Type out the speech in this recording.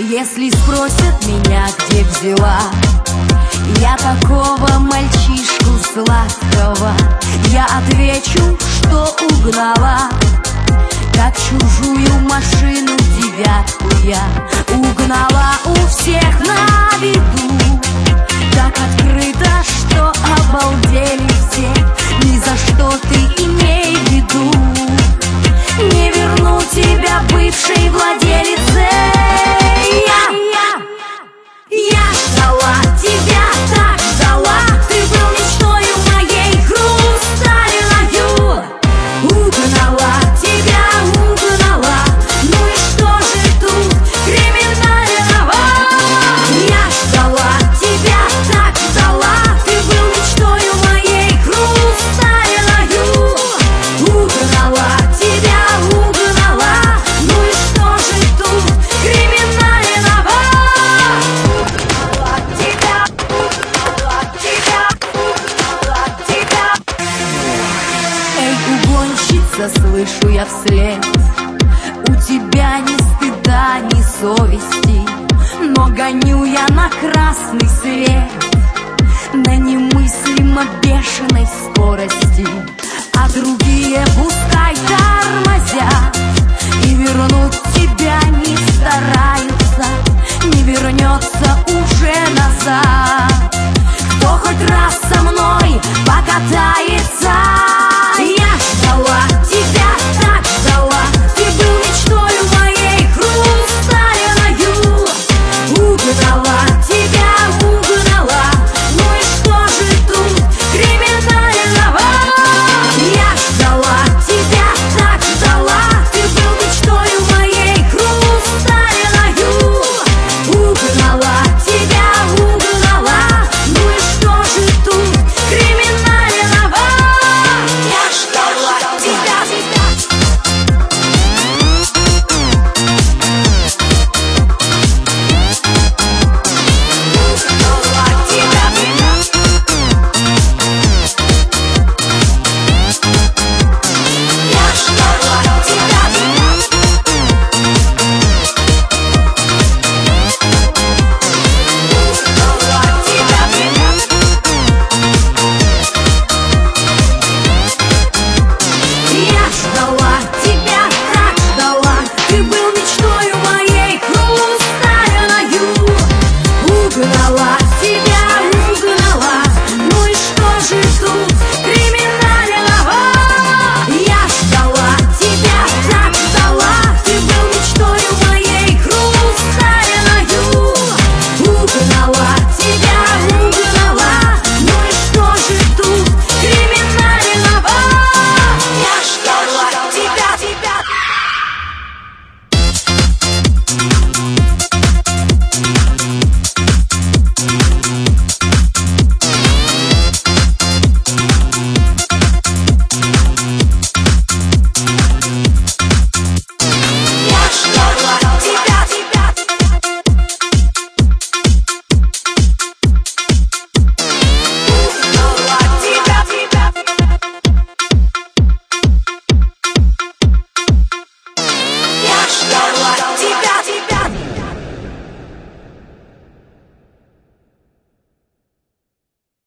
Если спросят меня, где взяла я такого мальчишку сладкого, я отвечу, что угнала, как чужую машину девятку я угнала у всех на виду. Так открыто, что обалдели все. Ни за что ты имей в виду, не верну тебя бывшей владелице. Я ждала тебя, так ждала. Ты был мечтою моей, хрусталиною. Угнала тебя, угнала. Ну и что же тут криминального? Я ждала тебя, так ждала. Ты был мечтою моей, хрусталиною. Угнала тебя, угнала. Ну и что же тут криминального? Эй, угонщица, слышу я вслед, у тебя ни стыда, ни совести, но гоню я на красный свет на немыслимо бешеной скорости, а другие пускай тормозят и вернут тебя